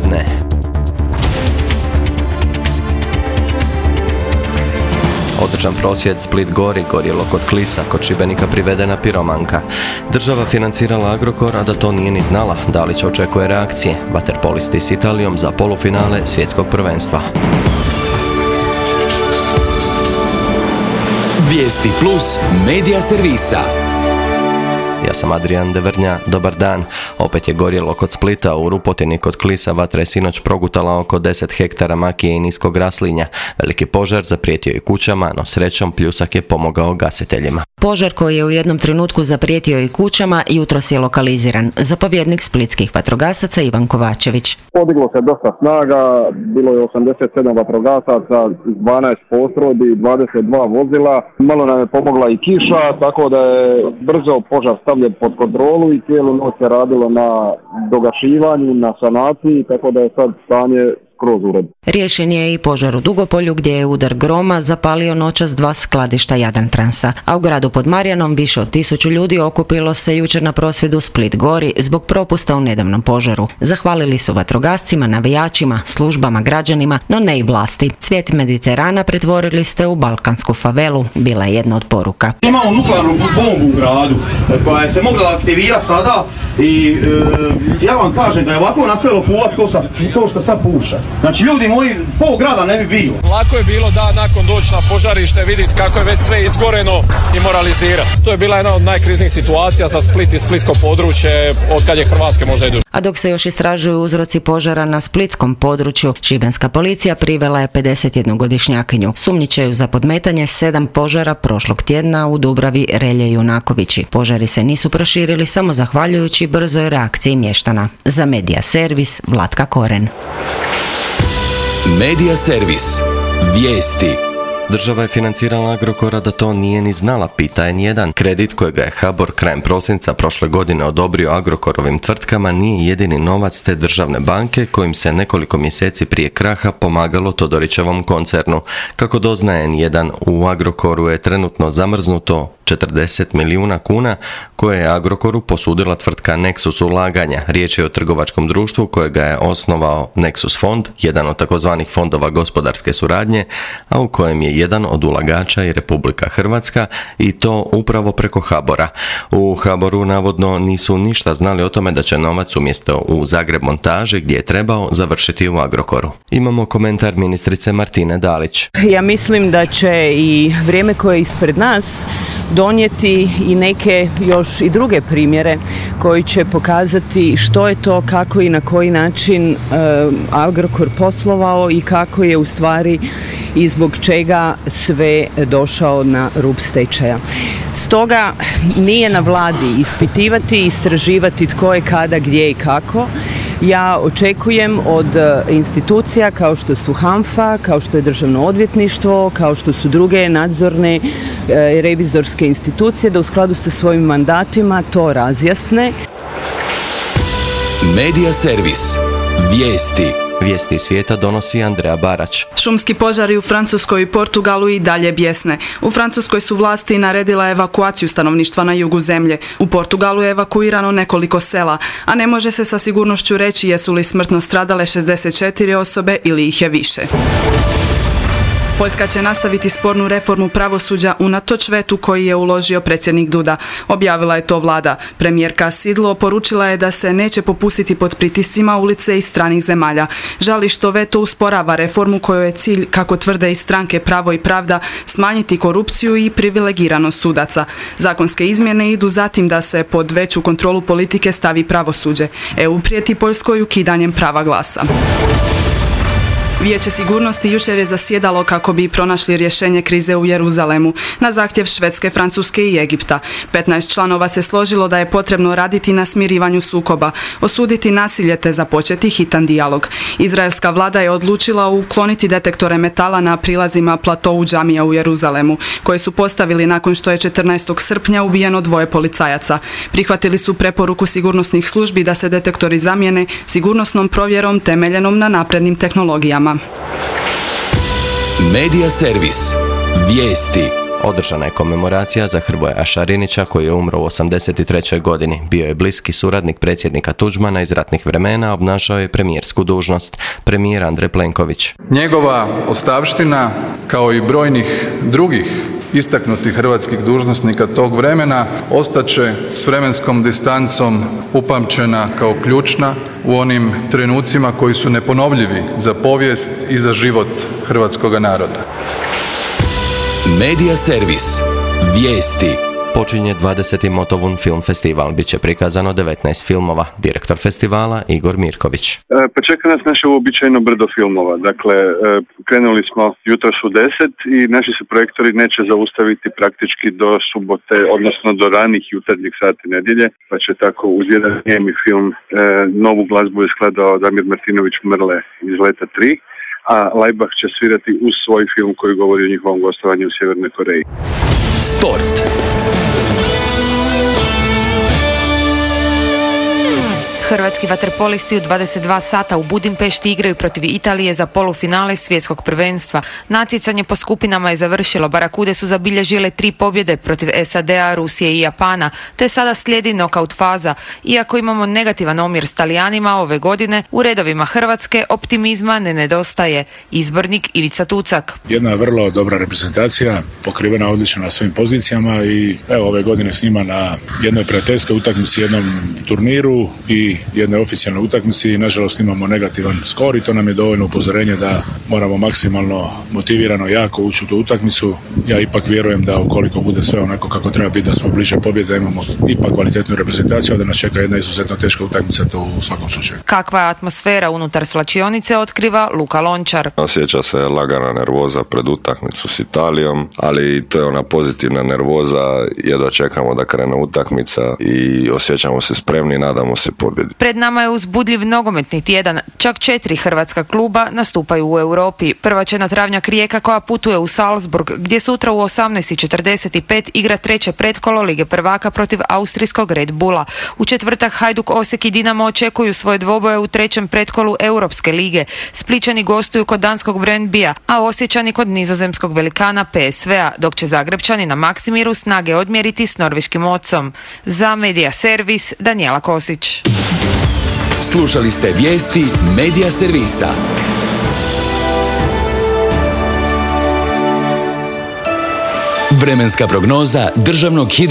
podne. Održan prosvjed Split gori, gorjelo kod Klisa, kod Šibenika privedena piromanka. Država financirala Agrokor, a da to nije ni znala. Dalić očekuje reakcije. Vaterpolisti s Italijom za polufinale svjetskog prvenstva. Vijesti plus medija servisa. Ja sam Adrian Devrnja, dobar dan. Opet je gorjelo kod Splita, u Rupotini kod Klisa vatra je sinoć progutala oko 10 hektara makije i niskog raslinja. Veliki požar zaprijetio i kućama, no srećom pljusak je pomogao gasiteljima. Požar koji je u jednom trenutku zaprijetio i kućama jutros je lokaliziran. Zapovjednik splitskih vatrogasaca Ivan Kovačević. Podiglo se dosta snaga, bilo je 87 vatrogasaca, 12 postrojbi, 22 vozila. Malo nam je pomogla i kiša, tako da je brzo požar stavljen pod kontrolu i cijelu noć se radilo na dogašivanju, na sanaciji, tako da je sad stanje skroz ured. Riješen je i požar u Dugopolju gdje je udar groma zapalio noćas 2 skladišta Jadrantransa, a u gradu pod Marjanom više od 1000 ljudi okupilo se jučer na prosvjedu Split gori zbog propusta u nedavnom požaru. Zahvalili su vatrogascima, navijačima, službama, građanima, no ne i vlasti. Cvijet Mediterana pretvorili ste u balkansku favelu, bila je jedna od poruka. Imamo nuklearnu bombu u gradu koja je se mogla aktivirati sada i ja vam kažem da je ovako nastavilo pulati kao što sad puša. Znači ljudi moji, pol grada ne bi bilo. Lako je bilo da nakon doći na požarište vidjeti kako je već sve izgoreno i moralizirati. To je bila jedna od najkriznijih situacija za Split i splitsko područje od kad je Hrvatske možda i duže. A dok se još istražuju uzroci požara na splitskom području, šibenska policija privela je 51-godišnjakinju. Sumnjičaju za podmetanje 7 požara prošlog tjedna u Dubravi, Relje i Junakovići. Požari se nisu proširili samo zahvaljujući brzoj reakciji mještana. Za Medija servis Vlatka Koren. Medija servis. Vijesti. Država je financirala Agrokora da to nije ni znala, pita N1. Kredit kojega je HBOR krajem prosinca prošle godine odobrio Agrokorovim tvrtkama nije jedini novac te državne banke kojim se nekoliko mjeseci prije kraha pomagalo Todorićevom koncernu. Kako doznaje N1, u Agrokoru je trenutno zamrznuto 40 milijuna kuna koje je Agrokoru posudila tvrtka Nexus ulaganja. Riječ je o trgovačkom društvu kojega je osnovao Nexus fond, jedan od takozvanih fondova gospodarske suradnje, a u kojem je jedan od ulagača i Republika Hrvatska i to upravo preko HBOR-a. U HBOR-u navodno nisu ništa znali o tome da će novac umjesto u Zagreb montaže gdje je trebao završiti u Agrokoru. Imamo komentar ministrice Martine Dalić. Ja mislim da će i vrijeme koje je ispred nas donijeti i neke još i druge primjere koji će pokazati što je to, kako i na koji način Agrokor poslovao i kako je u stvari i zbog čega sve došao na rub stečaja. Stoga nije na vladi ispitivati, istraživati tko je kada, gdje i kako. Ja očekujem od institucija kao što su HANFA, kao što je Državno odvjetništvo, kao što su druge nadzorne revizorske institucije da u skladu sa svojim mandatima to razjasne. Medija servis. Vijesti. Vijesti svijeta donosi Andreja Barać. Šumski požari u Francuskoj i Portugalu i dalje bijesne. U Francuskoj su vlasti naredila evakuaciju stanovništva na jugu zemlje. U Portugalu je evakuirano nekoliko sela, a ne može se sa sigurnošću reći jesu li smrtno stradale 64 osobe ili ih je više. Poljska će nastaviti spornu reformu pravosuđa unatoč vetu koji je uložio predsjednik Duda. Objavila je to vlada. Premijerka Sidlo poručila je da se neće popustiti pod pritiscima ulice i stranih zemalja. Žali što veto usporava reformu kojoj je cilj, kako tvrde i stranke Pravo i Pravda, smanjiti korupciju i privilegiranost sudaca. Zakonske izmjene idu zatim da se pod veću kontrolu politike stavi pravosuđe. EU prijeti Poljskoj ukidanjem prava glasa. Vijeće sigurnosti jučer je zasjedalo kako bi pronašli rješenje krize u Jeruzalemu na zahtjev Švedske, Francuske i Egipta. 15 članova se složilo da je potrebno raditi na smirivanju sukoba, osuditi nasilje te započeti hitan dijalog. Izraelska vlada je odlučila ukloniti detektore metala na prilazima platou džamija u Jeruzalemu, koje su postavili nakon što je 14. srpnja ubijeno 2 policajaca. Prihvatili su preporuku sigurnosnih službi da se detektori zamijene sigurnosnom provjerom temeljenom na naprednim tehnologijama. Medija servis. Vijesti. Održana je komemoracija za Hrvoja Šarinića koji je umro u 83. godini. Bio je bliski suradnik predsjednika Tuđmana iz ratnih vremena, obnašao je premijersku dužnost. Premijer Andrej Plenković. Njegova ostavština, kao i brojnih drugih istaknutih hrvatskih dužnosnika tog vremena, ostaće s vremenskom distancom upamćena kao ključna u onim trenucima koji su neponovljivi za povijest i za život hrvatskoga naroda. Medija servis. Vijesti. Počinje 20. Motovun film festival. Biće prikazano 19 filmova. Direktor festivala Igor Mirković. Pa čeka nas naše uobičajeno brdo filmova. Dakle, krenuli smo jutros u 10 i naši se projektori neće zaustaviti praktički do subote, odnosno do ranih jutarnjih sati nedjelje, pa će tako uz jedan njemi film novu glazbu je skladao Damir Martinović Mrle iz Leta 3, a Laibach će svirati uz svoj film koji govori o njihovom gostovanju u Sjevernoj Koreji. Sport. Hrvatski vaterpolisti u 22 sata u Budimpešti igraju protiv Italije za polufinale svjetskog prvenstva. Natjecanje po skupinama je završilo. Barakude su zabilježile 3 pobjede protiv SAD-a, Rusije i Japana, te sada slijedi nokaut faza. Iako imamo negativan omjer s Talijanima ove godine, u redovima Hrvatske optimizma ne nedostaje. Izbornik Ivica Tucak. Jedna vrlo dobra reprezentacija, pokrivena odlično na svim pozicijama i evo ove godine s njima na jednoj prijateljskoj utakmici, jednom turniru i jednoj oficijalnoj utakmici. Nažalost imamo negativan skor i to nam je dovoljno upozorenje da moramo maksimalno motivirano jako ući u tu utakmicu. Ja ipak vjerujem da ukoliko bude sve onako kako treba biti, da smo bliže pobjede, imamo ipak kvalitetnu reprezentaciju, a da nas čeka jedna izuzetno teška utakmica, to u svakom slučaju. Kakva je atmosfera unutar slačionice otkriva Luka Lončar. Osjeća se lagana nervoza pred utakmicu s Italijom, ali to je ona pozitivna nervoza, jedva čekamo da krene utakmica i osjećamo se spremni, nadamo se pobjedi. Pred nama je uzbudljiv nogometni tjedan. Čak 4 hrvatska kluba nastupaju u Europi. Prva će na travnjak Rijeka koja putuje u Salzburg, gdje sutra u 18:45 igra treće pretkolo Lige prvaka protiv austrijskog Red Bulla. U četvrtak Hajduk, Osijek i Dinamo očekuju svoje dvoboje u trećem pretkolu Europske lige. Splićani gostuju kod danskog Brøndbya, a Osječani kod nizozemskog velikana PSV-a, dok će Zagrebčani na Maksimiru snage odmjeriti s norveškim Ocom. Za Medija servis Danijela Kosić. Slušali ste vijesti Medija servisa. Vremenska prognoza Državnog